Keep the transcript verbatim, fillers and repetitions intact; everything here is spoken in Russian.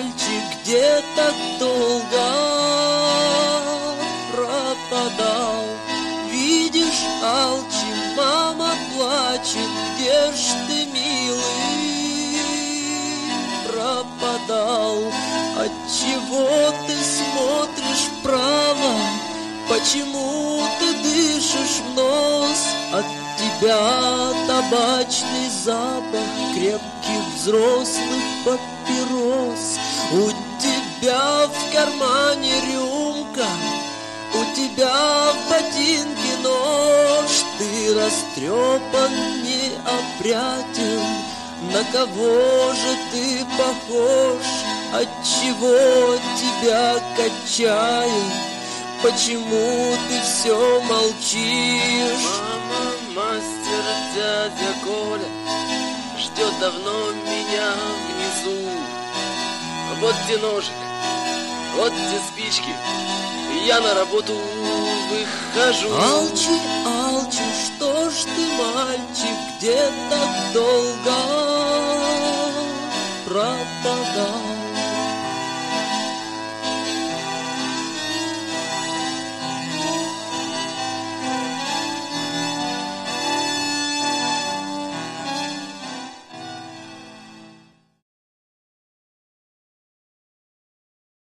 мальчик, где так долго пропадал? Видишь, Алчи, мама плачет, где ж ты, милый, пропадал? Отчего ты смотришь вправо? Почему ты дышишь в нос? От тебя табачный запах крепких взрослых папирос. У тебя в кармане рюмка, у тебя в ботинке нож. Ты растрепан, неопрятен, на кого же ты похож? Отчего тебя качает? Почему ты все молчишь? Мама, мастер, дядя Коля ждет давно меня внизу. Вот где ножик, вот где спички, и я на работу выхожу. Алчи, Алчи, что ж ты, мальчик, где так долго пропадал?